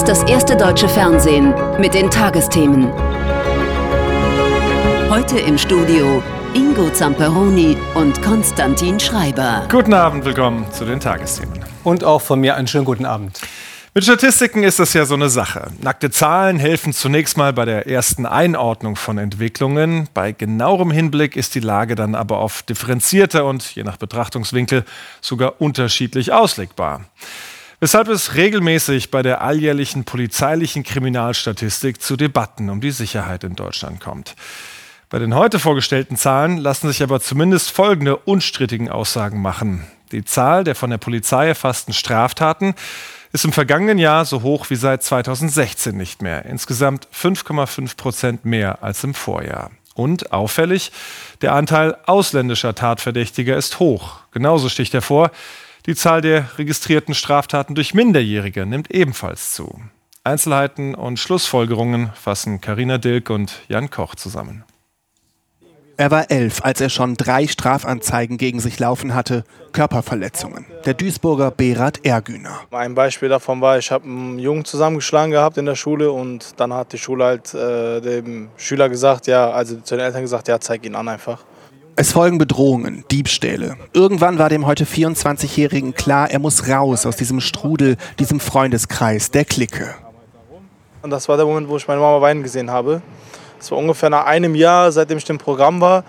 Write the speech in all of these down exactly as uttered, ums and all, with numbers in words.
ist das erste deutsche Fernsehen mit den Tagesthemen. Heute im Studio Ingo Zamperoni und Konstantin Schreiber. Guten Abend, willkommen zu den Tagesthemen. Und auch von mir einen schönen guten Abend. Mit Statistiken ist das ja so eine Sache. Nackte Zahlen helfen zunächst mal bei der ersten Einordnung von Entwicklungen. Bei genauerem Hinblick ist die Lage dann aber oft differenzierter und je nach Betrachtungswinkel sogar unterschiedlich auslegbar. Weshalb es regelmäßig bei der alljährlichen polizeilichen Kriminalstatistik zu Debatten um die Sicherheit in Deutschland kommt. Bei den heute vorgestellten Zahlen lassen sich aber zumindest folgende unstrittigen Aussagen machen. Die Zahl der von der Polizei erfassten Straftaten ist im vergangenen Jahr so hoch wie seit zweitausendsechzehn nicht mehr. Insgesamt fünf Komma fünf Prozent mehr als im Vorjahr. Und auffällig, der Anteil ausländischer Tatverdächtiger ist hoch. Genauso sticht hervor, die Zahl der registrierten Straftaten durch Minderjährige nimmt ebenfalls zu. Einzelheiten und Schlussfolgerungen fassen Carina Dilk und Jan Koch zusammen. Er war elf, als er schon drei Strafanzeigen gegen sich laufen hatte, Körperverletzungen. Der Duisburger Berat Ergüner. Ein Beispiel davon war, ich habe einen Jungen zusammengeschlagen gehabt in der Schule und dann hat die Schule halt äh, dem Schüler gesagt, ja, also zu den Eltern gesagt, ja, zeig ihn an einfach. Es folgen Bedrohungen, Diebstähle. Irgendwann war dem heute vierundzwanzigjährigen klar, er muss raus aus diesem Strudel, diesem Freundeskreis, der Clique. Und das war der Moment, wo ich meine Mama weinen gesehen habe. Das war ungefähr nach einem Jahr, seitdem ich im Programm war.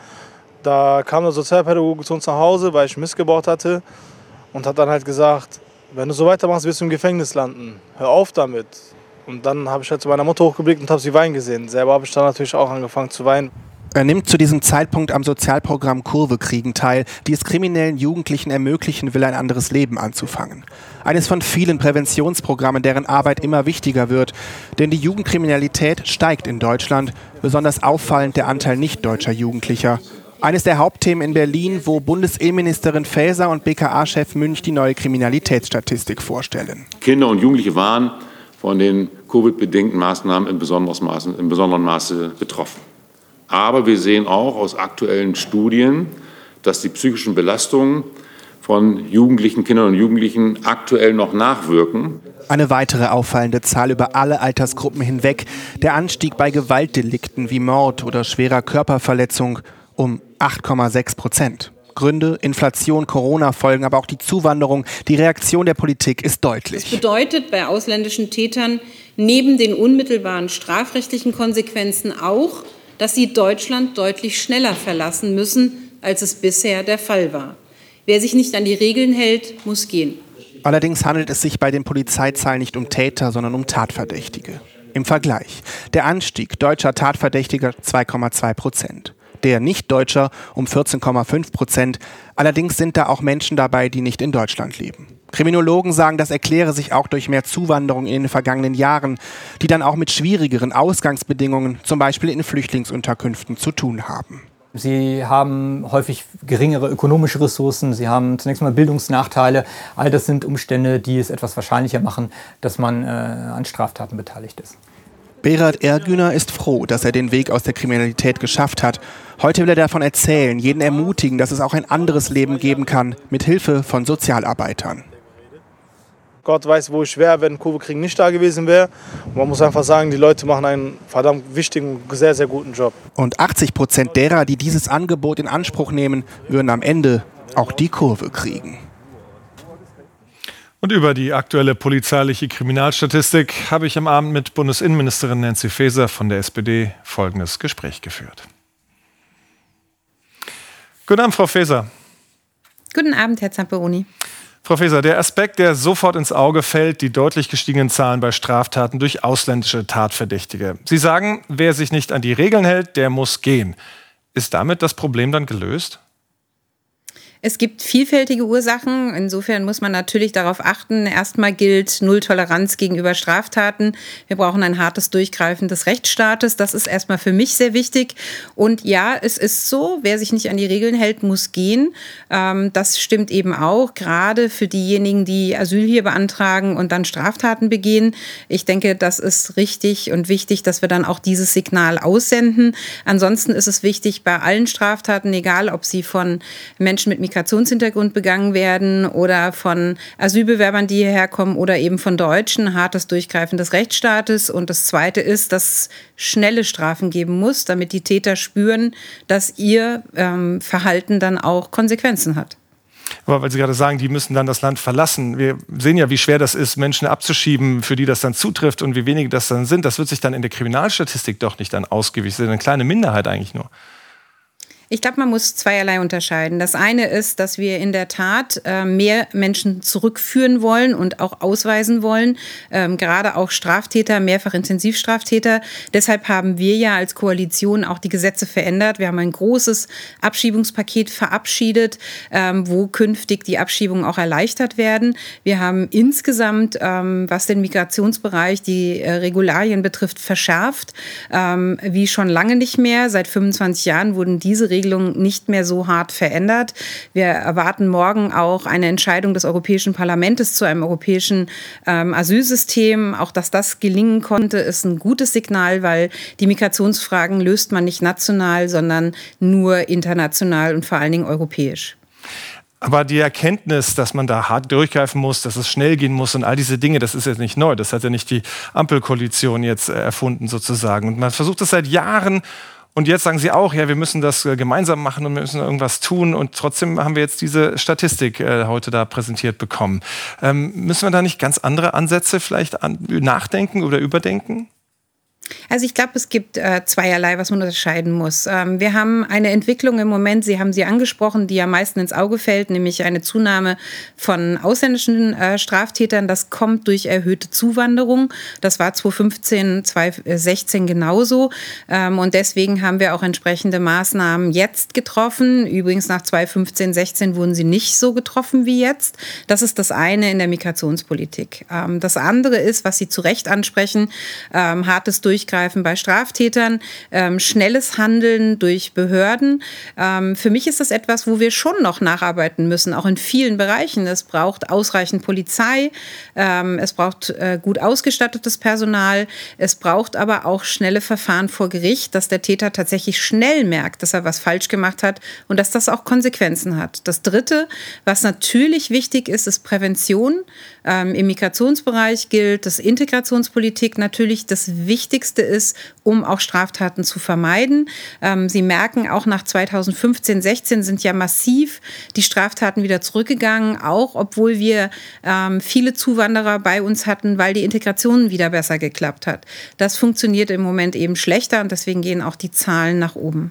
Da kam der Sozialpädagoge zu uns nach Hause, weil ich Mist gebaut hatte. Und hat dann halt gesagt, wenn du so weitermachst, wirst du im Gefängnis landen. Hör auf damit. Und dann habe ich halt zu meiner Mutter hochgeblickt und habe sie weinen gesehen. Selber habe ich dann natürlich auch angefangen zu weinen. Er nimmt zu diesem Zeitpunkt am Sozialprogramm Kurve kriegen teil, die es kriminellen Jugendlichen ermöglichen will, ein anderes Leben anzufangen. Eines von vielen Präventionsprogrammen, deren Arbeit immer wichtiger wird. Denn die Jugendkriminalität steigt in Deutschland, besonders auffallend der Anteil nicht-deutscher Jugendlicher. Eines der Hauptthemen in Berlin, wo Bundesinnenministerin Faeser und B K A-Chef Münch die neue Kriminalitätsstatistik vorstellen. Kinder und Jugendliche waren von den Covid-bedingten Maßnahmen in besonderem Maße, in besonderem Maße betroffen. Aber wir sehen auch aus aktuellen Studien, dass die psychischen Belastungen von Jugendlichen, Kindern und Jugendlichen aktuell noch nachwirken. Eine weitere auffallende Zahl über alle Altersgruppen hinweg, der Anstieg bei Gewaltdelikten wie Mord oder schwerer Körperverletzung um acht Komma sechs Prozent. Gründe, Inflation, Corona-Folgen, aber auch die Zuwanderung, die Reaktion der Politik ist deutlich. Das bedeutet bei ausländischen Tätern neben den unmittelbaren strafrechtlichen Konsequenzen auch, dass sie Deutschland deutlich schneller verlassen müssen, als es bisher der Fall war. Wer sich nicht an die Regeln hält, muss gehen. Allerdings handelt es sich bei den Polizeizahlen nicht um Täter, sondern um Tatverdächtige. Im Vergleich: der Anstieg deutscher Tatverdächtiger zwei Komma zwei Prozent, der Nicht-Deutscher um vierzehn Komma fünf Prozent. Allerdings sind da auch Menschen dabei, die nicht in Deutschland leben. Kriminologen sagen, das erkläre sich auch durch mehr Zuwanderung in den vergangenen Jahren, die dann auch mit schwierigeren Ausgangsbedingungen, zum Beispiel in Flüchtlingsunterkünften, zu tun haben. Sie haben häufig geringere ökonomische Ressourcen, sie haben zunächst mal Bildungsnachteile. All das sind Umstände, die es etwas wahrscheinlicher machen, dass man äh, an Straftaten beteiligt ist. Berat Ergüner ist froh, dass er den Weg aus der Kriminalität geschafft hat. Heute will er davon erzählen, jeden ermutigen, dass es auch ein anderes Leben geben kann, mit Hilfe von Sozialarbeitern. Gott weiß, wo ich wäre, wenn Kurve kriegen nicht da gewesen wäre. Und man muss einfach sagen, die Leute machen einen verdammt wichtigen, sehr, sehr guten Job. Und achtzig Prozent derer, die dieses Angebot in Anspruch nehmen, würden am Ende auch die Kurve kriegen. Und über die aktuelle polizeiliche Kriminalstatistik habe ich am Abend mit Bundesinnenministerin Nancy Faeser von der S P D folgendes Gespräch geführt. Guten Abend, Frau Faeser. Guten Abend, Herr Zamperoni. Frau Faeser, der Aspekt, der sofort ins Auge fällt, die deutlich gestiegenen Zahlen bei Straftaten durch ausländische Tatverdächtige. Sie sagen, wer sich nicht an die Regeln hält, der muss gehen. Ist damit das Problem dann gelöst? Es gibt vielfältige Ursachen. Insofern muss man natürlich darauf achten. Erstmal gilt Null Toleranz gegenüber Straftaten. Wir brauchen ein hartes Durchgreifen des Rechtsstaates. Das ist erstmal für mich sehr wichtig. Und ja, es ist so, wer sich nicht an die Regeln hält, muss gehen. Ähm, das stimmt eben auch, gerade für diejenigen, die Asyl hier beantragen und dann Straftaten begehen. Ich denke, das ist richtig und wichtig, dass wir dann auch dieses Signal aussenden. Ansonsten ist es wichtig, bei allen Straftaten, egal ob sie von Menschen mit Migrationshintergrund Migrationshintergrund begangen werden oder von Asylbewerbern, die hierher kommen oder eben von Deutschen, hartes Durchgreifen des Rechtsstaates. Und das Zweite ist, dass es schnelle Strafen geben muss, damit die Täter spüren, dass ihr ähm, Verhalten dann auch Konsequenzen hat. Aber weil Sie gerade sagen, die müssen dann das Land verlassen. Wir sehen ja, wie schwer das ist, Menschen abzuschieben, für die das dann zutrifft und wie wenige das dann sind. Das wird sich dann in der Kriminalstatistik doch nicht dann ausgewiesen. Das ist eine kleine Minderheit eigentlich nur. Ich glaube, man muss zweierlei unterscheiden. Das eine ist, dass wir in der Tat äh, mehr Menschen zurückführen wollen und auch ausweisen wollen, ähm, gerade auch Straftäter, mehrfach Intensivstraftäter. Deshalb haben wir ja als Koalition auch die Gesetze verändert. Wir haben ein großes Abschiebungspaket verabschiedet, ähm, wo künftig die Abschiebungen auch erleichtert werden. Wir haben insgesamt, ähm, was den Migrationsbereich, die äh, Regularien betrifft, verschärft, ähm, wie schon lange nicht mehr. Seit fünfundzwanzig Jahren wurden diese Regelungen nicht mehr so hart verändert. Wir erwarten morgen auch eine Entscheidung des Europäischen Parlaments zu einem europäischen ähm, Asylsystem. Auch dass das gelingen konnte, ist ein gutes Signal, weil die Migrationsfragen löst man nicht national, sondern nur international und vor allen Dingen europäisch. Aber die Erkenntnis, dass man da hart durchgreifen muss, dass es schnell gehen muss und all diese Dinge, das ist jetzt nicht neu. Das hat ja nicht die Ampelkoalition jetzt erfunden sozusagen. Und man versucht es seit Jahren. Und jetzt sagen Sie auch, ja, wir müssen das gemeinsam machen und wir müssen irgendwas tun. Und trotzdem haben wir jetzt diese Statistik äh, heute da präsentiert bekommen. Ähm, müssen wir da nicht ganz andere Ansätze vielleicht an, nachdenken oder überdenken? Also ich glaube, es gibt äh, zweierlei, was man unterscheiden muss. Ähm, wir haben eine Entwicklung im Moment, Sie haben sie angesprochen, die am meisten ins Auge fällt, nämlich eine Zunahme von ausländischen äh, Straftätern. Das kommt durch erhöhte Zuwanderung. Das war zweitausendfünfzehn, zweitausendsechzehn genauso. Ähm, und deswegen haben wir auch entsprechende Maßnahmen jetzt getroffen. Übrigens nach zweitausendfünfzehn, sechzehn wurden sie nicht so getroffen wie jetzt. Das ist das eine in der Migrationspolitik. Ähm, das andere ist, was Sie zu Recht ansprechen, ähm, hartes Durchgreifen Durchgreifen bei Straftätern, ähm, schnelles Handeln durch Behörden. Ähm, für mich ist das etwas, wo wir schon noch nacharbeiten müssen, auch in vielen Bereichen. Es braucht ausreichend Polizei, ähm, es braucht äh, gut ausgestattetes Personal, es braucht aber auch schnelle Verfahren vor Gericht, dass der Täter tatsächlich schnell merkt, dass er was falsch gemacht hat und dass das auch Konsequenzen hat. Das Dritte, was natürlich wichtig ist, ist Prävention. Ähm, im Migrationsbereich gilt, dass Integrationspolitik natürlich das Wichtigste ist, um auch Straftaten zu vermeiden. Ähm, Sie merken, auch nach zweitausendfünfzehn, sechzehn sind ja massiv die Straftaten wieder zurückgegangen, auch obwohl wir ähm, viele Zuwanderer bei uns hatten, weil die Integration wieder besser geklappt hat. Das funktioniert im Moment eben schlechter und deswegen gehen auch die Zahlen nach oben.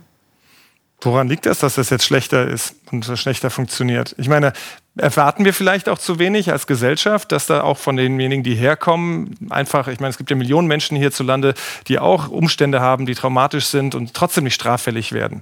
Woran liegt das, dass das jetzt schlechter ist und so schlechter funktioniert? Ich meine, erwarten wir vielleicht auch zu wenig als Gesellschaft, dass da auch von denjenigen, die herkommen, einfach, ich meine, es gibt ja Millionen Menschen hierzulande, die auch Umstände haben, die traumatisch sind und trotzdem nicht straffällig werden?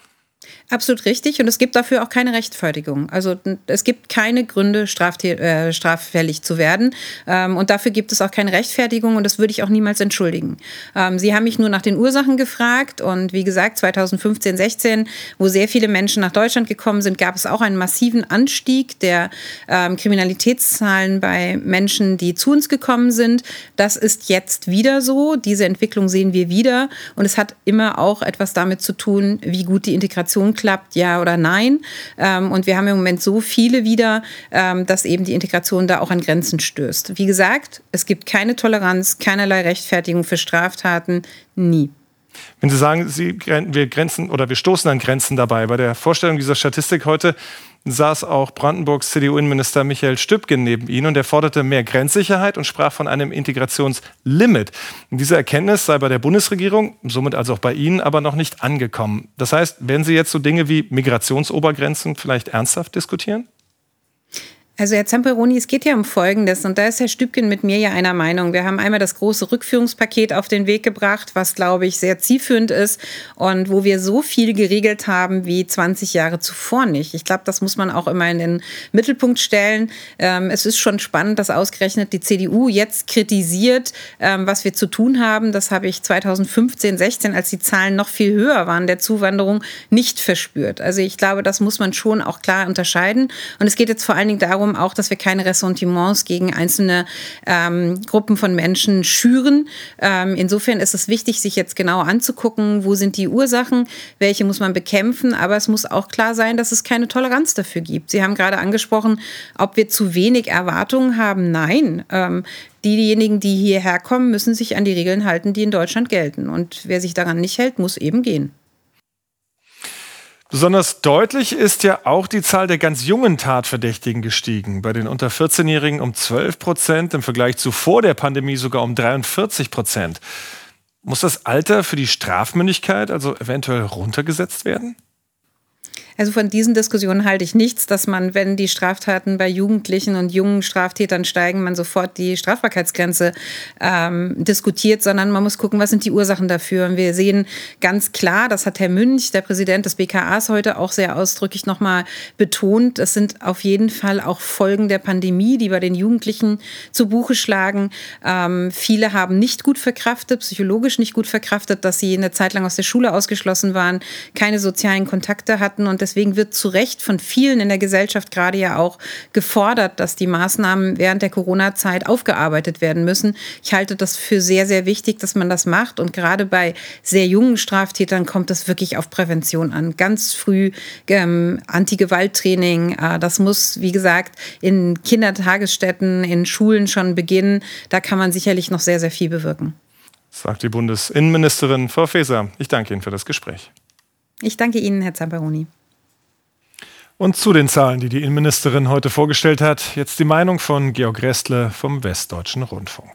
Absolut richtig und es gibt dafür auch keine Rechtfertigung. Also es gibt keine Gründe, straftä- äh, straffällig zu werden ähm, und dafür gibt es auch keine Rechtfertigung und das würde ich auch niemals entschuldigen. Ähm, Sie haben mich nur nach den Ursachen gefragt und wie gesagt, zweitausendfünfzehn, sechzehn, wo sehr viele Menschen nach Deutschland gekommen sind, gab es auch einen massiven Anstieg der ähm, Kriminalitätszahlen bei Menschen, die zu uns gekommen sind. Das ist jetzt wieder so. Diese Entwicklung sehen wir wieder und es hat immer auch etwas damit zu tun, wie gut die Integration klappt, ja oder nein. Und wir haben im Moment so viele wieder, dass eben die Integration da auch an Grenzen stößt. Wie gesagt, es gibt keine Toleranz, keinerlei Rechtfertigung für Straftaten, nie. Wenn Sie sagen, Sie, wir grenzen oder wir stoßen an Grenzen dabei, bei der Vorstellung dieser Statistik heute saß auch Brandenburgs C D U-Innenminister Michael Stübgen neben Ihnen und er forderte mehr Grenzsicherheit und sprach von einem Integrationslimit. Und diese Erkenntnis sei bei der Bundesregierung, somit also auch bei Ihnen, aber noch nicht angekommen. Das heißt, werden Sie jetzt so Dinge wie Migrationsobergrenzen vielleicht ernsthaft diskutieren? Also Herr Zamperoni, es geht ja um Folgendes und da ist Herr Stübgen mit mir ja einer Meinung. Wir haben einmal das große Rückführungspaket auf den Weg gebracht, was, glaube ich, sehr zielführend ist und wo wir so viel geregelt haben wie zwanzig Jahre zuvor nicht. Ich glaube, das muss man auch immer in den Mittelpunkt stellen. Ähm, es ist schon spannend, dass ausgerechnet die C D U jetzt kritisiert, ähm, was wir zu tun haben. Das habe ich zweitausendfünfzehn, sechzehn, als die Zahlen noch viel höher waren, der Zuwanderung, nicht verspürt. Also ich glaube, das muss man schon auch klar unterscheiden und es geht jetzt vor allen Dingen darum, darum auch, dass wir keine Ressentiments gegen einzelne ähm, Gruppen von Menschen schüren. Ähm, insofern ist es wichtig, sich jetzt genau anzugucken, wo sind die Ursachen, welche muss man bekämpfen, aber es muss auch klar sein, dass es keine Toleranz dafür gibt. Sie haben gerade angesprochen, ob wir zu wenig Erwartungen haben. Nein, ähm, diejenigen, die hierher kommen, müssen sich an die Regeln halten, die in Deutschland gelten. Und wer sich daran nicht hält, muss eben gehen. Besonders deutlich ist ja auch die Zahl der ganz jungen Tatverdächtigen gestiegen. Bei den unter vierzehnjährigen um zwölf Prozent, im Vergleich zu vor der Pandemie sogar um dreiundvierzig Prozent. Muss das Alter für die Strafmündigkeit also eventuell runtergesetzt werden? Also von diesen Diskussionen halte ich nichts, dass man, wenn die Straftaten bei Jugendlichen und jungen Straftätern steigen, man sofort die Strafbarkeitsgrenze ähm, diskutiert, sondern man muss gucken, was sind die Ursachen dafür. Und wir sehen ganz klar, das hat Herr Münch, der Präsident des B K As, heute auch sehr ausdrücklich nochmal betont, es sind auf jeden Fall auch Folgen der Pandemie, die bei den Jugendlichen zu Buche schlagen. Ähm, viele haben nicht gut verkraftet, psychologisch nicht gut verkraftet, dass sie eine Zeit lang aus der Schule ausgeschlossen waren, keine sozialen Kontakte hatten und deswegen wird zu Recht von vielen in der Gesellschaft gerade ja auch gefordert, dass die Maßnahmen während der Corona-Zeit aufgearbeitet werden müssen. Ich halte das für sehr, sehr wichtig, dass man das macht. Und gerade bei sehr jungen Straftätern kommt es wirklich auf Prävention an. Ganz früh ähm, Anti-Gewalt-Training. Äh, das muss, wie gesagt, in Kindertagesstätten, in Schulen schon beginnen. Da kann man sicherlich noch sehr, sehr viel bewirken. Sagt die Bundesinnenministerin Frau Faeser. Ich danke Ihnen für das Gespräch. Ich danke Ihnen, Herr Zamperoni. Und zu den Zahlen, die die Innenministerin heute vorgestellt hat, jetzt die Meinung von Georg Restle vom Westdeutschen Rundfunk.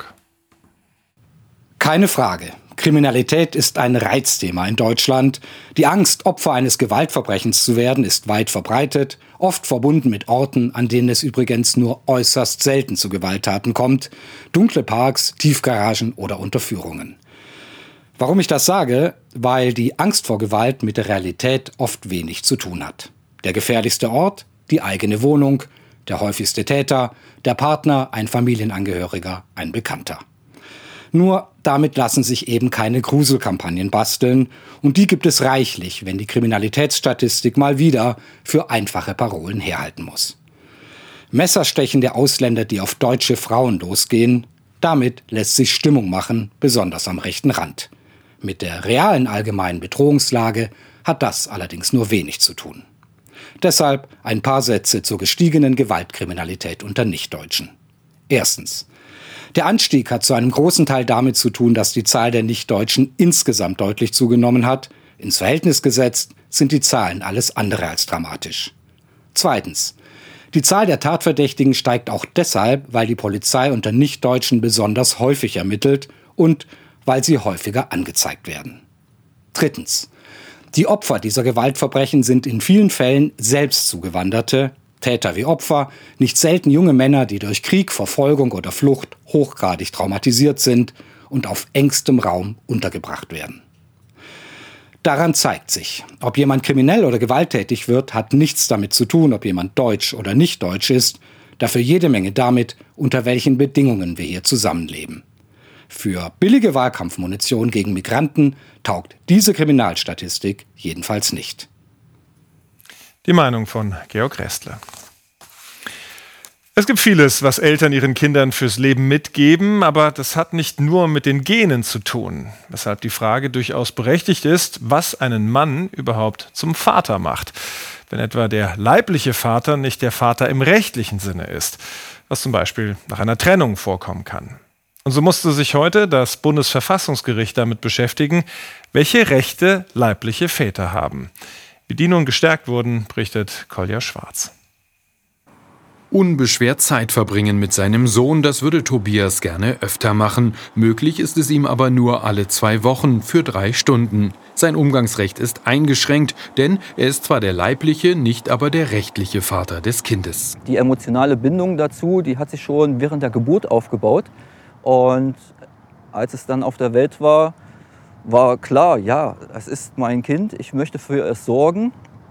Keine Frage. Kriminalität ist ein Reizthema in Deutschland. Die Angst, Opfer eines Gewaltverbrechens zu werden, ist weit verbreitet, oft verbunden mit Orten, an denen es übrigens nur äußerst selten zu Gewalttaten kommt. Dunkle Parks, Tiefgaragen oder Unterführungen. Warum ich das sage? Weil die Angst vor Gewalt mit der Realität oft wenig zu tun hat. Der gefährlichste Ort, die eigene Wohnung, der häufigste Täter, der Partner, ein Familienangehöriger, ein Bekannter. Nur damit lassen sich eben keine Gruselkampagnen basteln und die gibt es reichlich, wenn die Kriminalitätsstatistik mal wieder für einfache Parolen herhalten muss. Messerstechen der Ausländer, die auf deutsche Frauen losgehen, damit lässt sich Stimmung machen, besonders am rechten Rand. Mit der realen allgemeinen Bedrohungslage hat das allerdings nur wenig zu tun. Deshalb ein paar Sätze zur gestiegenen Gewaltkriminalität unter Nichtdeutschen. Erstens. Der Anstieg hat zu einem großen Teil damit zu tun, dass die Zahl der Nichtdeutschen insgesamt deutlich zugenommen hat. Ins Verhältnis gesetzt sind die Zahlen alles andere als dramatisch. Zweitens. Die Zahl der Tatverdächtigen steigt auch deshalb, weil die Polizei unter Nichtdeutschen besonders häufig ermittelt und weil sie häufiger angezeigt werden. Drittens. Die Opfer dieser Gewaltverbrechen sind in vielen Fällen selbst Zugewanderte, Täter wie Opfer, nicht selten junge Männer, die durch Krieg, Verfolgung oder Flucht hochgradig traumatisiert sind und auf engstem Raum untergebracht werden. Daran zeigt sich, ob jemand kriminell oder gewalttätig wird, hat nichts damit zu tun, ob jemand deutsch oder nicht deutsch ist, dafür jede Menge damit, unter welchen Bedingungen wir hier zusammenleben. Für billige Wahlkampfmunition gegen Migranten taugt diese Kriminalstatistik jedenfalls nicht. Die Meinung von Georg Restle. Es gibt vieles, was Eltern ihren Kindern fürs Leben mitgeben, aber das hat nicht nur mit den Genen zu tun. Weshalb die Frage durchaus berechtigt ist, was einen Mann überhaupt zum Vater macht. Wenn etwa der leibliche Vater nicht der Vater im rechtlichen Sinne ist, was zum Beispiel nach einer Trennung vorkommen kann. Und so musste sich heute das Bundesverfassungsgericht damit beschäftigen, welche Rechte leibliche Väter haben. Wie die nun gestärkt wurden, berichtet Kolja Schwarz. Unbeschwert Zeit verbringen mit seinem Sohn, das würde Tobias gerne öfter machen. Möglich ist es ihm aber nur alle zwei Wochen für drei Stunden. Sein Umgangsrecht ist eingeschränkt, denn er ist zwar der leibliche, nicht aber der rechtliche Vater des Kindes. Die emotionale Bindung dazu, die hat sich schon während der Geburt aufgebaut. Und als es dann auf der Welt war, war klar, ja, es ist mein Kind, ich möchte für es sorgen.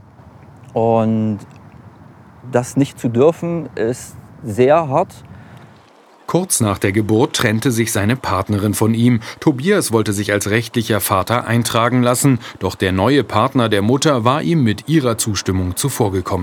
Und das nicht zu dürfen, ist sehr hart. Kurz nach der Geburt trennte sich seine Partnerin von ihm. Tobias wollte sich als rechtlicher Vater eintragen lassen, doch der neue Partner der Mutter war ihm mit ihrer Zustimmung zuvorgekommen.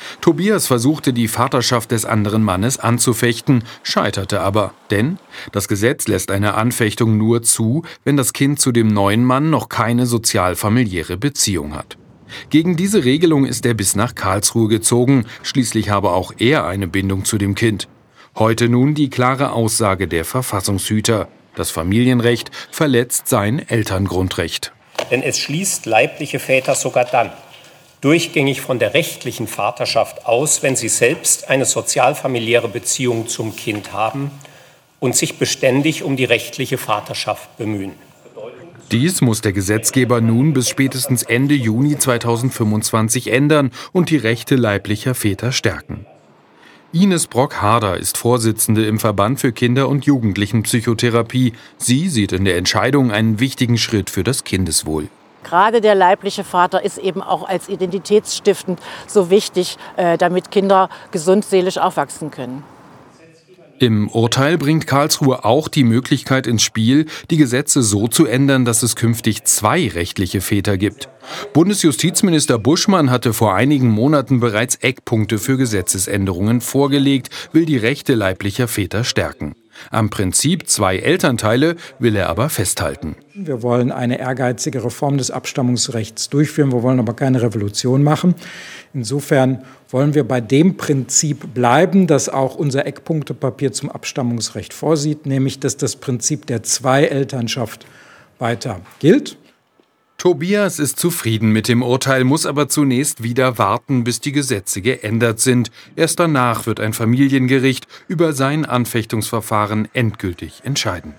Tobias versuchte, die Vaterschaft des anderen Mannes anzufechten, scheiterte aber. Denn das Gesetz lässt eine Anfechtung nur zu, wenn das Kind zu dem neuen Mann noch keine sozial-familiäre Beziehung hat. Gegen diese Regelung ist er bis nach Karlsruhe gezogen. Schließlich habe auch er eine Bindung zu dem Kind. Heute nun die klare Aussage der Verfassungshüter. Das Familienrecht verletzt sein Elterngrundrecht. Denn es schließt leibliche Väter sogar dann durchgängig von der rechtlichen Vaterschaft aus, wenn sie selbst eine sozialfamiliäre Beziehung zum Kind haben und sich beständig um die rechtliche Vaterschaft bemühen. Dies muss der Gesetzgeber nun bis spätestens Ende Juni zweitausendfünfundzwanzig ändern und die Rechte leiblicher Väter stärken. Ines Brock-Harder ist Vorsitzende im Verband für Kinder- und Jugendlichenpsychotherapie. Sie sieht in der Entscheidung einen wichtigen Schritt für das Kindeswohl. Gerade der leibliche Vater ist eben auch als identitätsstiftend so wichtig, damit Kinder gesund seelisch aufwachsen können. Im Urteil bringt Karlsruhe auch die Möglichkeit ins Spiel, die Gesetze so zu ändern, dass es künftig zwei rechtliche Väter gibt. Bundesjustizminister Buschmann hatte vor einigen Monaten bereits Eckpunkte für Gesetzesänderungen vorgelegt, will die Rechte leiblicher Väter stärken. Am Prinzip zwei Elternteile will er aber festhalten. Wir wollen eine ehrgeizige Reform des Abstammungsrechts durchführen, wir wollen aber keine Revolution machen. Insofern wollen wir bei dem Prinzip bleiben, das auch unser Eckpunktepapier zum Abstammungsrecht vorsieht, nämlich dass das Prinzip der Zwei-Elternschaft weiter gilt. Tobias ist zufrieden mit dem Urteil, muss aber zunächst wieder warten, bis die Gesetze geändert sind. Erst danach wird ein Familiengericht über sein Anfechtungsverfahren endgültig entscheiden.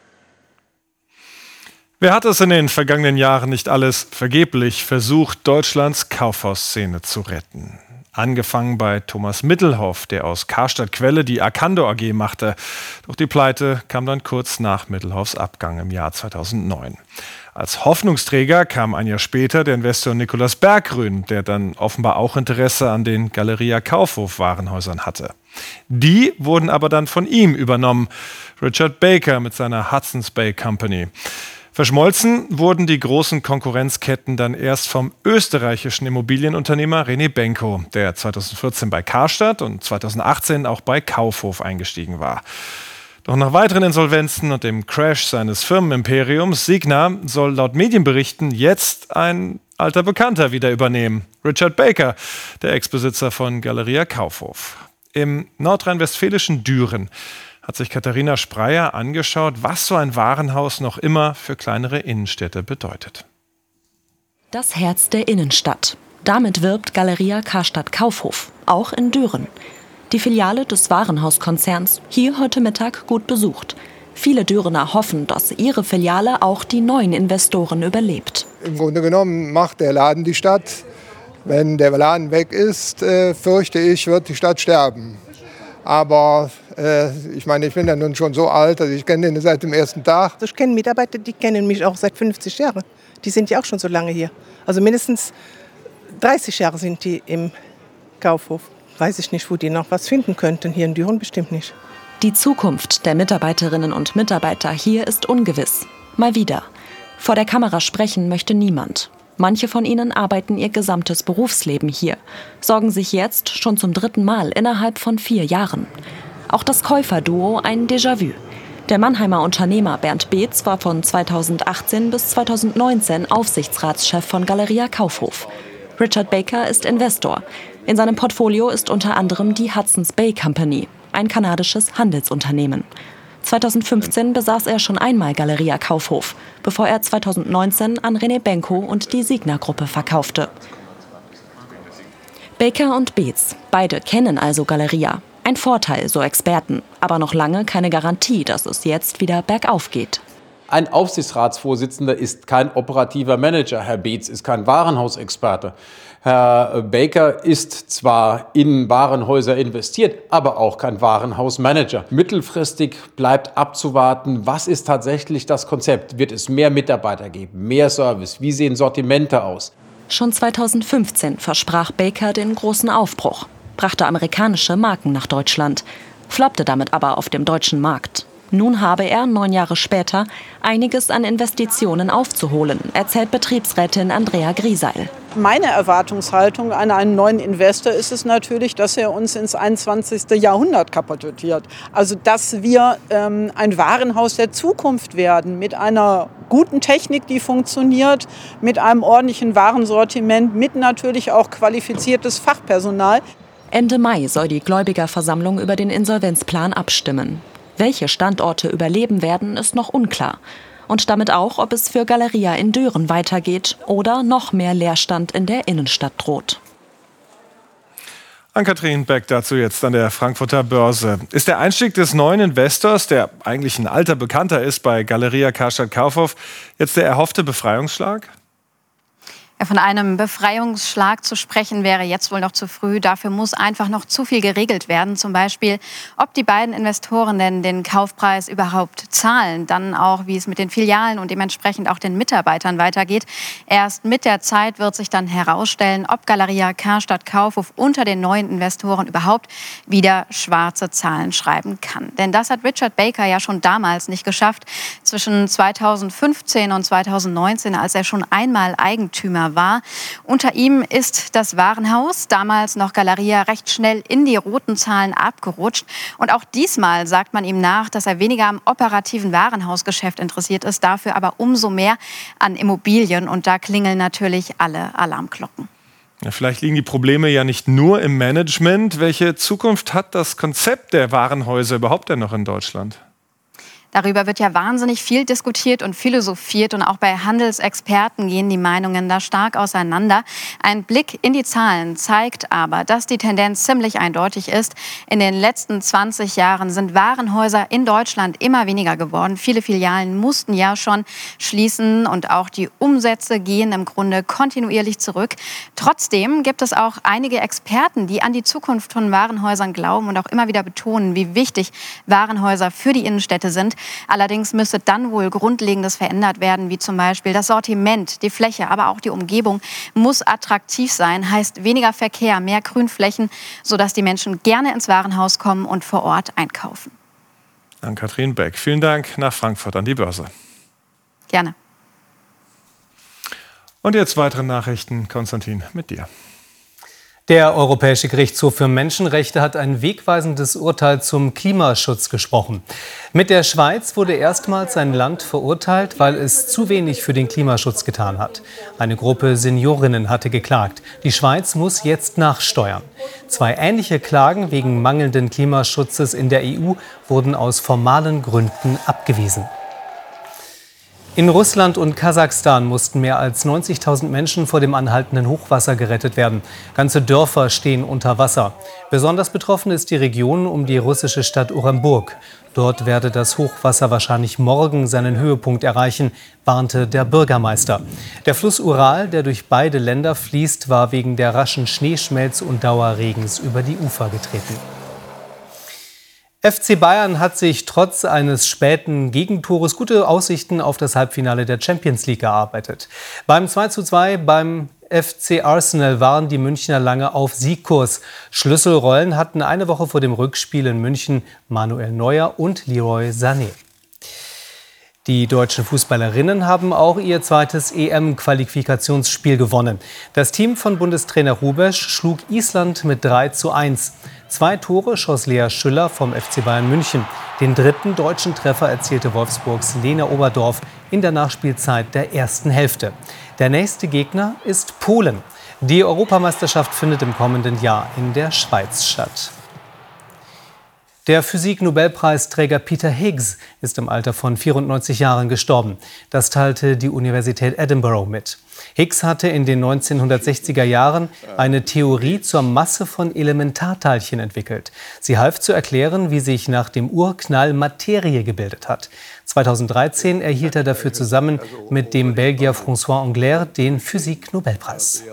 Wer hat es in den vergangenen Jahren nicht alles vergeblich versucht, Deutschlands Kaufhausszene zu retten? Angefangen bei Thomas Mittelhoff, der aus Karstadt Quelle die Arcando A G machte. Doch die Pleite kam dann kurz nach Mittelhoffs Abgang im Jahr zweitausendneun. Als Hoffnungsträger kam ein Jahr später der Investor Nikolaus Berggruen, der dann offenbar auch Interesse an den Galeria Kaufhof Warenhäusern hatte. Die wurden aber dann von ihm übernommen. Richard Baker mit seiner Hudson's Bay Company. Verschmolzen wurden die großen Konkurrenzketten dann erst vom österreichischen Immobilienunternehmer René Benko, der zweitausendvierzehn bei Karstadt und zweitausendachtzehn auch bei Kaufhof eingestiegen war. Doch nach weiteren Insolvenzen und dem Crash seines Firmenimperiums Signa soll laut Medienberichten jetzt ein alter Bekannter wieder übernehmen. Richard Baker, der Ex-Besitzer von Galeria Kaufhof. Im nordrhein-westfälischen Düren hat sich Katharina Spreyer angeschaut, was so ein Warenhaus noch immer für kleinere Innenstädte bedeutet. Das Herz der Innenstadt. Damit wirbt Galeria Karstadt Kaufhof, auch in Düren. Die Filiale des Warenhauskonzerns, hier heute Mittag gut besucht. Viele Dürener hoffen, dass ihre Filiale auch die neuen Investoren überlebt. Im Grunde genommen macht der Laden die Stadt. Wenn der Laden weg ist, äh, fürchte ich, wird die Stadt sterben. Aber äh, ich meine, ich bin ja nun schon so alt, also ich kenne den seit dem ersten Tag. Ich kenne Mitarbeiter, die kennen mich auch seit fünfzig Jahren. Die sind ja auch schon so lange hier. Also mindestens dreißig Jahre sind die im Kaufhof. Weiß ich nicht, wo die noch was finden könnten. Hier in Düren bestimmt nicht. Die Zukunft der Mitarbeiterinnen und Mitarbeiter hier ist ungewiss. Mal wieder. Vor der Kamera sprechen möchte niemand. Manche von ihnen arbeiten ihr gesamtes Berufsleben hier, sorgen sich jetzt schon zum dritten Mal innerhalb von vier Jahren. Auch das Käuferduo ein Déjà-vu. Der Mannheimer Unternehmer Bernd Beetz war von zweitausendachtzehn bis zweitausendneunzehn Aufsichtsratschef von Galeria Kaufhof. Richard Baker ist Investor. In seinem Portfolio ist unter anderem die Hudson's Bay Company, ein kanadisches Handelsunternehmen. zweitausendfünfzehn besaß er schon einmal Galeria Kaufhof, bevor er zweitausendneunzehn an René Benko und die Signa-Gruppe verkaufte. Baker und Beetz, beide kennen also Galeria. Ein Vorteil, so Experten, aber noch lange keine Garantie, dass es jetzt wieder bergauf geht. Ein Aufsichtsratsvorsitzender ist kein operativer Manager. Herr Beetz ist kein Warenhausexperte. Herr Baker ist zwar in Warenhäuser investiert, aber auch kein Warenhausmanager. Mittelfristig bleibt abzuwarten, was ist tatsächlich das Konzept? Wird es mehr Mitarbeiter geben, mehr Service? Wie sehen Sortimente aus? Schon zweitausendfünfzehn versprach Baker den großen Aufbruch, brachte amerikanische Marken nach Deutschland, floppte damit aber auf dem deutschen Markt. Nun habe er, neun Jahre später, einiges an Investitionen aufzuholen, erzählt Betriebsrätin Andrea Grieseil. Meine Erwartungshaltung an einen neuen Investor ist es natürlich, dass er uns ins einundzwanzigste Jahrhundert katapultiert. Also dass wir ähm, ein Warenhaus der Zukunft werden mit einer guten Technik, die funktioniert, mit einem ordentlichen Warensortiment, mit natürlich auch qualifiziertes Fachpersonal. Ende Mai soll die Gläubigerversammlung über den Insolvenzplan abstimmen. Welche Standorte überleben werden, ist noch unklar. Und damit auch, ob es für Galeria in Düren weitergeht oder noch mehr Leerstand in der Innenstadt droht. Ann-Kathrin Beck dazu jetzt an der Frankfurter Börse. Ist der Einstieg des neuen Investors, der eigentlich ein alter Bekannter ist bei Galeria Karstadt Kaufhof, jetzt der erhoffte Befreiungsschlag? Von einem Befreiungsschlag zu sprechen, wäre jetzt wohl noch zu früh. Dafür muss einfach noch zu viel geregelt werden. Zum Beispiel, ob die beiden Investoren denn den Kaufpreis überhaupt zahlen. Dann auch, wie es mit den Filialen und dementsprechend auch den Mitarbeitern weitergeht. Erst mit der Zeit wird sich dann herausstellen, ob Galeria Karstadt Kaufhof unter den neuen Investoren überhaupt wieder schwarze Zahlen schreiben kann. Denn das hat Richard Baker ja schon damals nicht geschafft. Zwischen zweitausendfünfzehn und zweitausendneunzehn, als er schon einmal Eigentümer war. Unter ihm ist das Warenhaus, damals noch Galeria, recht schnell in die roten Zahlen abgerutscht. Und auch diesmal sagt man ihm nach, dass er weniger am operativen Warenhausgeschäft interessiert ist, dafür aber umso mehr an Immobilien. Und da klingeln natürlich alle Alarmglocken. Ja, vielleicht liegen die Probleme ja nicht nur im Management. Welche Zukunft hat das Konzept der Warenhäuser überhaupt denn noch in Deutschland? Darüber wird ja wahnsinnig viel diskutiert und philosophiert und auch bei Handelsexperten gehen die Meinungen da stark auseinander. Ein Blick in die Zahlen zeigt aber, dass die Tendenz ziemlich eindeutig ist. In den letzten zwanzig Jahren sind Warenhäuser in Deutschland immer weniger geworden. Viele Filialen mussten ja schon schließen und auch die Umsätze gehen im Grunde kontinuierlich zurück. Trotzdem gibt es auch einige Experten, die an die Zukunft von Warenhäusern glauben und auch immer wieder betonen, wie wichtig Warenhäuser für die Innenstädte sind. Allerdings müsste dann wohl Grundlegendes verändert werden, wie zum Beispiel das Sortiment, die Fläche, aber auch die Umgebung muss attraktiv sein. Heißt weniger Verkehr, mehr Grünflächen, sodass die Menschen gerne ins Warenhaus kommen und vor Ort einkaufen. Ann-Kathrin Beck, vielen Dank nach Frankfurt an die Börse. Gerne. Und jetzt weitere Nachrichten. Konstantin, mit dir. Der Europäische Gerichtshof für Menschenrechte hat ein wegweisendes Urteil zum Klimaschutz gesprochen. Mit der Schweiz wurde erstmals ein Land verurteilt, weil es zu wenig für den Klimaschutz getan hat. Eine Gruppe Seniorinnen hatte geklagt. Die Schweiz muss jetzt nachsteuern. Zwei ähnliche Klagen wegen mangelnden Klimaschutzes in der E U wurden aus formalen Gründen abgewiesen. In Russland und Kasachstan mussten mehr als neunzigtausend Menschen vor dem anhaltenden Hochwasser gerettet werden. Ganze Dörfer stehen unter Wasser. Besonders betroffen ist die Region um die russische Stadt Orenburg. Dort werde das Hochwasser wahrscheinlich morgen seinen Höhepunkt erreichen, warnte der Bürgermeister. Der Fluss Ural, der durch beide Länder fließt, war wegen der raschen Schneeschmelz und Dauerregens über die Ufer getreten. F C Bayern hat sich trotz eines späten Gegentores gute Aussichten auf das Halbfinale der Champions League erarbeitet. Beim zwei zu zwei beim F C Arsenal waren die Münchner lange auf Siegkurs. Schlüsselrollen hatten eine Woche vor dem Rückspiel in München Manuel Neuer und Leroy Sané. Die deutschen Fußballerinnen haben auch ihr zweites E M-Qualifikationsspiel gewonnen. Das Team von Bundestrainer Rubesch schlug Island mit drei zu eins. Zwei Tore schoss Lea Schüller vom F C Bayern München. Den dritten deutschen Treffer erzielte Wolfsburgs Lena Oberdorf in der Nachspielzeit der ersten Hälfte. Der nächste Gegner ist Polen. Die Europameisterschaft findet im kommenden Jahr in der Schweiz statt. Der Physik-Nobelpreisträger Peter Higgs ist im Alter von vierundneunzig Jahren gestorben. Das teilte die Universität Edinburgh mit. Higgs hatte in den neunzehnhundertsechziger Jahren eine Theorie zur Masse von Elementarteilchen entwickelt. Sie half zu erklären, wie sich nach dem Urknall Materie gebildet hat. zweitausenddreizehn erhielt er dafür zusammen mit dem Belgier François Englert den Physik-Nobelpreis.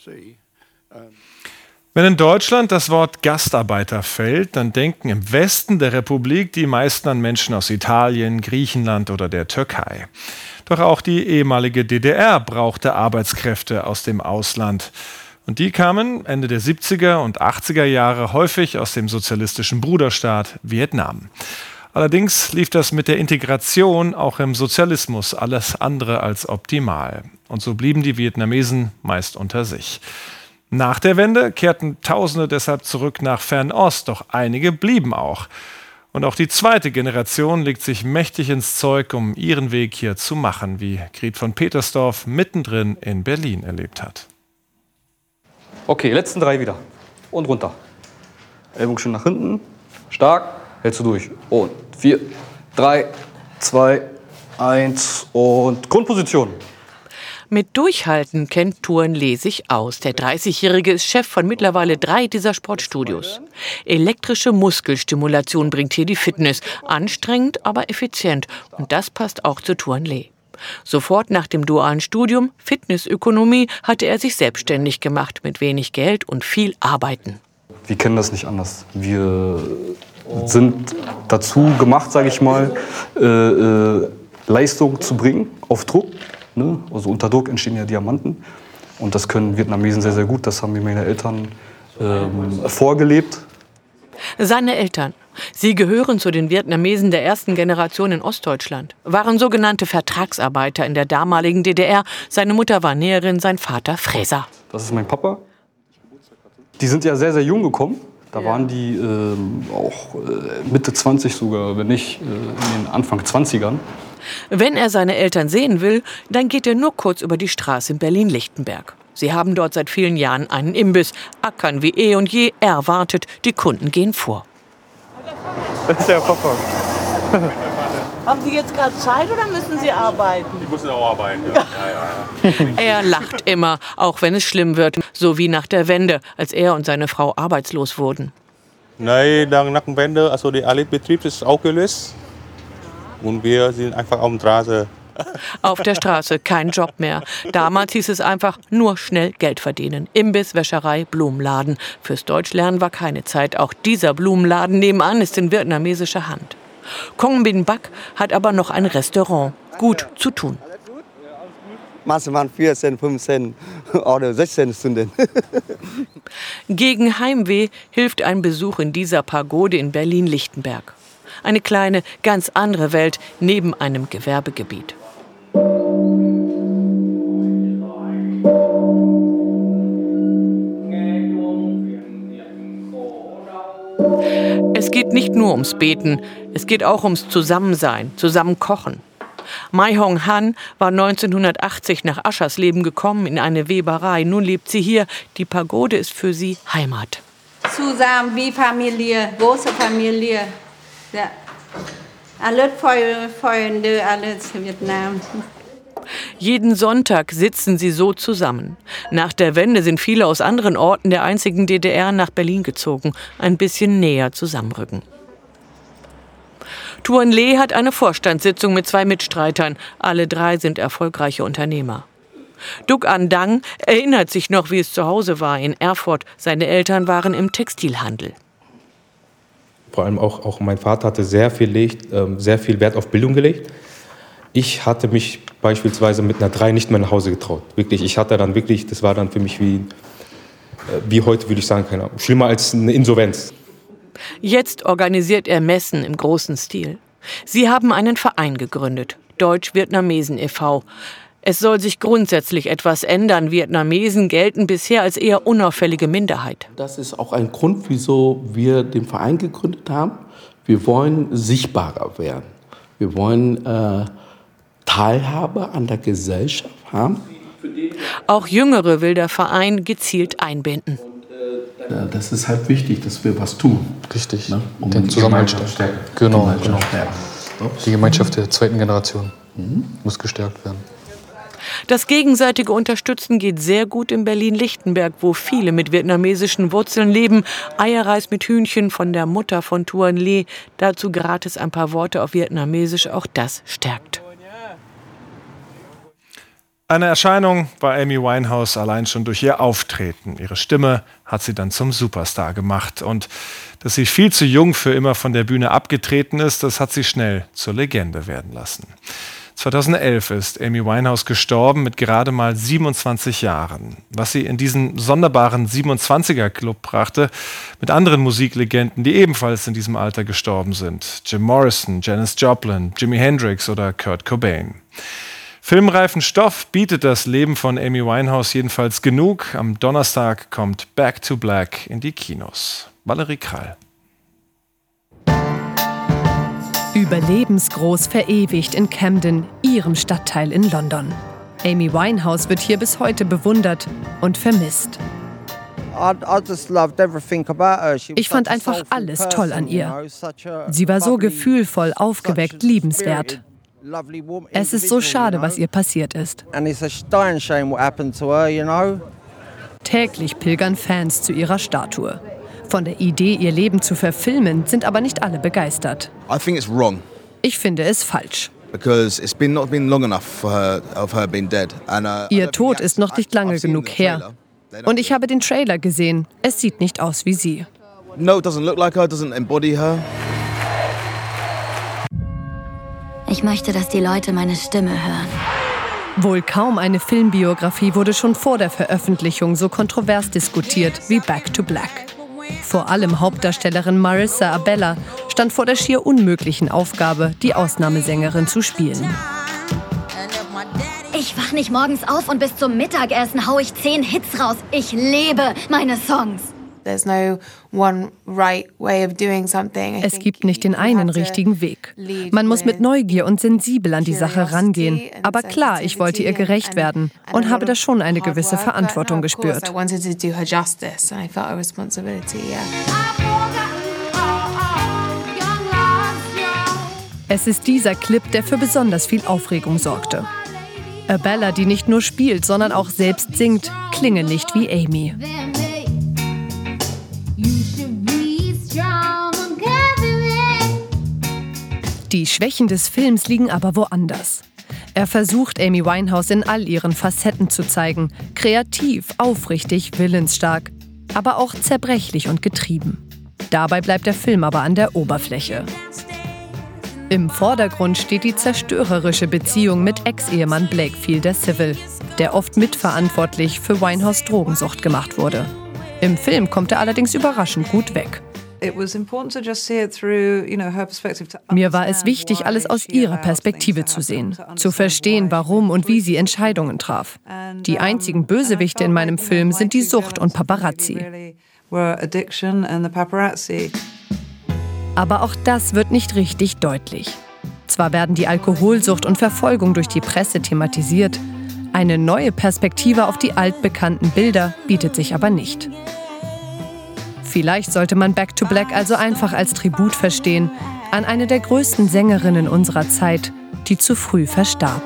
Wenn in Deutschland das Wort Gastarbeiter fällt, dann denken im Westen der Republik die meisten an Menschen aus Italien, Griechenland oder der Türkei. Doch auch die ehemalige D D R brauchte Arbeitskräfte aus dem Ausland. Und die kamen Ende der siebziger und achtziger Jahre häufig aus dem sozialistischen Bruderstaat Vietnam. Allerdings lief das mit der Integration auch im Sozialismus alles andere als optimal. Und so blieben die Vietnamesen meist unter sich. Nach der Wende kehrten Tausende deshalb zurück nach Fernost, doch einige blieben auch. Und auch die zweite Generation legt sich mächtig ins Zeug, um ihren Weg hier zu machen, wie Grit von Petersdorf mittendrin in Berlin erlebt hat. Okay, letzten drei wieder. Und runter. Ellbogen schön nach hinten. Stark. Hältst du durch. Und vier, drei, zwei, eins und Grundposition. Mit Durchhalten kennt Tuan Le sich aus. Der dreißigjährige ist Chef von mittlerweile drei dieser Sportstudios. Elektrische Muskelstimulation bringt hier die Fitness. Anstrengend, aber effizient. Und das passt auch zu Tuan Le. Sofort nach dem dualen Studium Fitnessökonomie hatte er sich selbstständig gemacht. Mit wenig Geld und viel Arbeiten. Wir kennen das nicht anders. Wir sind dazu gemacht, sage ich mal, äh, äh, Leistung zu bringen auf Druck. Ne? Also unter Druck entstehen ja Diamanten. Und das können Vietnamesen sehr, sehr gut. Das haben mir meine Eltern ähm, vorgelebt. Seine Eltern. Sie gehören zu den Vietnamesen der ersten Generation in Ostdeutschland, waren sogenannte Vertragsarbeiter in der damaligen D D R. Seine Mutter war Näherin, sein Vater Fräser. Das ist mein Papa. Die sind ja sehr, sehr jung gekommen. Da ja. waren die ähm, auch äh, Mitte zwanzig sogar, wenn nicht äh, in den Anfang zwanzigern. Wenn er seine Eltern sehen will, dann geht er nur kurz über die Straße in Berlin-Lichtenberg. Sie haben dort seit vielen Jahren einen Imbiss, ackern wie eh und je, er wartet, die Kunden gehen vor. Das ist der Papa. Haben Sie jetzt gerade Zeit oder müssen Sie arbeiten? Ich muss auch arbeiten, ja. ja, ja, ja. Er lacht immer, auch wenn es schlimm wird, so wie nach der Wende, als er und seine Frau arbeitslos wurden. Nein, dann nach der Wende, also der Betrieb ist auch gelöst. Und wir sind einfach auf der Straße. Auf der Straße, kein Job mehr. Damals hieß es einfach nur schnell Geld verdienen. Imbiss, Wäscherei, Blumenladen. Fürs Deutschlernen war keine Zeit. Auch dieser Blumenladen nebenan ist in vietnamesischer Hand. Kong Bin Bak hat aber noch ein Restaurant. Gut zu tun. Maximal vier Cent, fünf Cent oder sechs Cent Stunden. Gegen Heimweh hilft ein Besuch in dieser Pagode in Berlin-Lichtenberg. Eine kleine, ganz andere Welt neben einem Gewerbegebiet. Es geht nicht nur ums Beten, es geht auch ums Zusammensein, Zusammenkochen. Mai Hong Han war neunzehnhundertachtzig nach Aschersleben gekommen in eine Weberei. Nun lebt sie hier. Die Pagode ist für sie Heimat. Zusammen wie Familie, große Familie. Ja. Alles Freunde, alles Vietnam. Jeden Sonntag sitzen sie so zusammen. Nach der Wende sind viele aus anderen Orten der einzigen D D R nach Berlin gezogen. Ein bisschen näher zusammenrücken. Tuan Le hat eine Vorstandssitzung mit zwei Mitstreitern. Alle drei sind erfolgreiche Unternehmer. Duc An Dang erinnert sich noch, wie es zu Hause war in Erfurt. Seine Eltern waren im Textilhandel. Vor allem auch, auch mein Vater hatte sehr viel, legt, äh, sehr viel Wert auf Bildung gelegt. Ich hatte mich beispielsweise mit einer drei nicht mehr nach Hause getraut. Wirklich, ich hatte dann wirklich, das war dann für mich wie, äh, wie heute, würde ich sagen, keine Ahnung, schlimmer als eine Insolvenz. Jetzt organisiert er Messen im großen Stil. Sie haben einen Verein gegründet, Deutsch-Vietnamesen e V Es soll sich grundsätzlich etwas ändern. Vietnamesen gelten bisher als eher unauffällige Minderheit. Das ist auch ein Grund, wieso wir den Verein gegründet haben. Wir wollen sichtbarer werden. Wir wollen äh, Teilhabe an der Gesellschaft haben. Auch Jüngere will der Verein gezielt einbinden. Ja, das ist halt wichtig, dass wir was tun. Richtig, ne? Um den Zusammenhalt stärken. Genau, Gemeinschaft genau. Stärken. Die Gemeinschaft der zweiten Generation mhm. muss gestärkt werden. Das gegenseitige Unterstützen geht sehr gut in Berlin-Lichtenberg, wo viele mit vietnamesischen Wurzeln leben. Eierreis mit Hühnchen von der Mutter von Tuan Le. Dazu gratis ein paar Worte auf Vietnamesisch, auch das stärkt. Eine Erscheinung war Amy Winehouse allein schon durch ihr Auftreten. Ihre Stimme hat sie dann zum Superstar gemacht. Und dass sie viel zu jung für immer von der Bühne abgetreten ist, das hat sie schnell zur Legende werden lassen. zweitausendelf ist Amy Winehouse gestorben mit gerade mal siebenundzwanzig Jahren. Was sie in diesen sonderbaren siebenundzwanziger-Club brachte, mit anderen Musiklegenden, die ebenfalls in diesem Alter gestorben sind. Jim Morrison, Janis Joplin, Jimi Hendrix oder Kurt Cobain. Filmreifen Stoff bietet das Leben von Amy Winehouse jedenfalls genug. Am Donnerstag kommt Back to Black in die Kinos. Valerie Krall. Überlebensgroß verewigt in Camden, ihrem Stadtteil in London. Amy Winehouse wird hier bis heute bewundert und vermisst. Ich fand einfach alles toll an ihr. Sie war so gefühlvoll, aufgeweckt, liebenswert. Es ist so schade, was ihr passiert ist. Täglich pilgern Fans zu ihrer Statue. Von der Idee, ihr Leben zu verfilmen, sind aber nicht alle begeistert. Ich finde es falsch. Ihr Tod ist noch nicht lange genug her. Und ich habe den Trailer gesehen. Es sieht nicht aus wie sie. Ich möchte, dass die Leute meine Stimme hören. Wohl kaum eine Filmbiografie wurde schon vor der Veröffentlichung so kontrovers diskutiert wie Back to Black. Vor allem Hauptdarstellerin Marissa Abela stand vor der schier unmöglichen Aufgabe, die Ausnahmesängerin zu spielen. Ich wach nicht morgens auf und bis zum Mittagessen hau ich zehn Hits raus. Ich lebe meine Songs. Es gibt nicht den einen richtigen Weg. Man muss mit Neugier und sensibel an die Sache rangehen. Aber klar, ich wollte ihr gerecht werden und habe da schon eine gewisse Verantwortung gespürt. Es ist dieser Clip, der für besonders viel Aufregung sorgte. Abela, die nicht nur spielt, sondern auch selbst singt, klinge nicht wie Amy. Die Schwächen des Films liegen aber woanders. Er versucht, Amy Winehouse in all ihren Facetten zu zeigen. Kreativ, aufrichtig, willensstark, aber auch zerbrechlich und getrieben. Dabei bleibt der Film aber an der Oberfläche. Im Vordergrund steht die zerstörerische Beziehung mit Ex-Ehemann Blake Fielder Civil, der oft mitverantwortlich für Winehouse Drogensucht gemacht wurde. Im Film kommt er allerdings überraschend gut weg. Mir war es wichtig, alles aus ihrer Perspektive zu sehen, zu verstehen, warum und wie sie Entscheidungen traf. Die einzigen Bösewichte in meinem Film sind die Sucht und Paparazzi. Aber auch das wird nicht richtig deutlich. Zwar werden die Alkoholsucht und Verfolgung durch die Presse thematisiert, eine neue Perspektive auf die altbekannten Bilder bietet sich aber nicht. Vielleicht sollte man Back to Black also einfach als Tribut verstehen an eine der größten Sängerinnen unserer Zeit, die zu früh verstarb.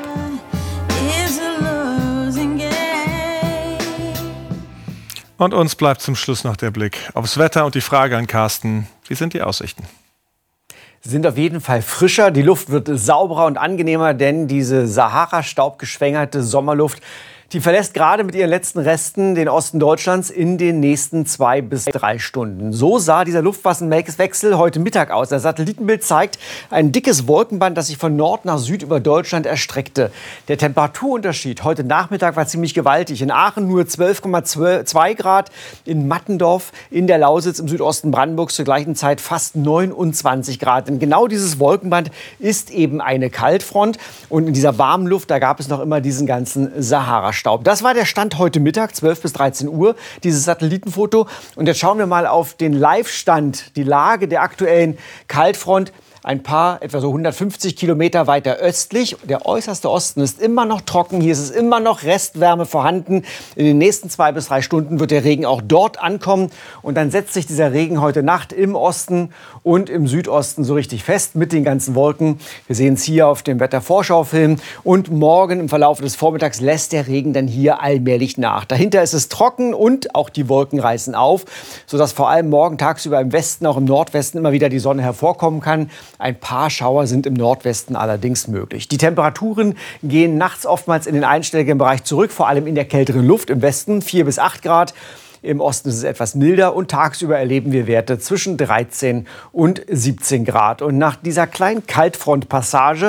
Und uns bleibt zum Schluss noch der Blick aufs Wetter und die Frage an Carsten: Wie sind die Aussichten? Sind auf jeden Fall frischer, die Luft wird sauberer und angenehmer, denn diese Sahara-staubgeschwängerte Sommerluft, die verlässt gerade mit ihren letzten Resten den Osten Deutschlands in den nächsten zwei bis drei Stunden. So sah dieser Luftmassenwechsel heute Mittag aus. Das Satellitenbild zeigt ein dickes Wolkenband, das sich von Nord nach Süd über Deutschland erstreckte. Der Temperaturunterschied heute Nachmittag war ziemlich gewaltig. In Aachen nur zwölf Komma zwei Grad, in Mattendorf in der Lausitz im Südosten Brandenburgs zur gleichen Zeit fast neunundzwanzig Grad. Denn genau dieses Wolkenband ist eben eine Kaltfront. Und in dieser warmen Luft, da gab es noch immer diesen ganzen Sahara. Staub. Das war der Stand heute Mittag, zwölf bis dreizehn Uhr, dieses Satellitenfoto. Und jetzt schauen wir mal auf den Live-Stand, die Lage der aktuellen Kaltfront. Ein paar, etwa so hundertfünfzig Kilometer weiter östlich. Der äußerste Osten ist immer noch trocken. Hier ist es immer noch Restwärme vorhanden. In den nächsten zwei bis drei Stunden wird der Regen auch dort ankommen. Und dann setzt sich dieser Regen heute Nacht im Osten und im Südosten so richtig fest mit den ganzen Wolken. Wir sehen es hier auf dem Wettervorschaufilm. Und morgen im Verlauf des Vormittags lässt der Regen dann hier allmählich nach. Dahinter ist es trocken und auch die Wolken reißen auf, sodass vor allem morgen tagsüber im Westen, auch im Nordwesten immer wieder die Sonne hervorkommen kann. Ein paar Schauer sind im Nordwesten allerdings möglich. Die Temperaturen gehen nachts oftmals in den einstelligen Bereich zurück, vor allem in der kälteren Luft. Im Westen vier bis acht Grad. Im Osten ist es etwas milder und tagsüber erleben wir Werte zwischen dreizehn und siebzehn Grad. Und nach dieser kleinen Kaltfrontpassage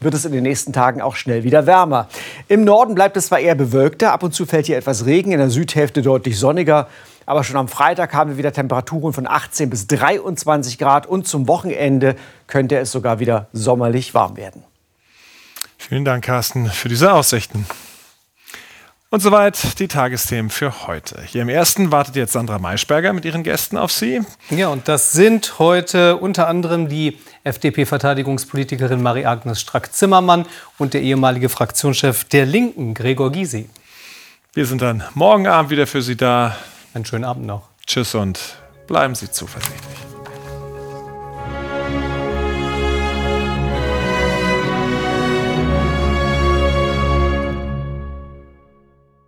wird es in den nächsten Tagen auch schnell wieder wärmer. Im Norden bleibt es zwar eher bewölkter, ab und zu fällt hier etwas Regen, in der Südhälfte deutlich sonniger. Aber schon am Freitag haben wir wieder Temperaturen von achtzehn bis dreiundzwanzig Grad und zum Wochenende könnte es sogar wieder sommerlich warm werden. Vielen Dank, Carsten, für diese Aussichten. Und soweit die Tagesthemen für heute. Hier im Ersten wartet jetzt Sandra Maischberger mit ihren Gästen auf Sie. Ja, und das sind heute unter anderem die F D P-Verteidigungspolitikerin Marie-Agnes Strack-Zimmermann und der ehemalige Fraktionschef der Linken, Gregor Gysi. Wir sind dann morgen Abend wieder für Sie da. Einen schönen Abend noch. Tschüss und bleiben Sie zuversichtlich.